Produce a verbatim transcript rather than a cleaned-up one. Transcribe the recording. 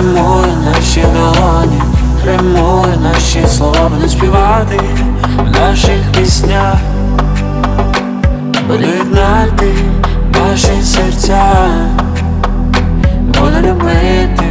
Римує наші долоні, римує наші слова, будуть співати в наших піснях, буду єднати наші серця, буду любити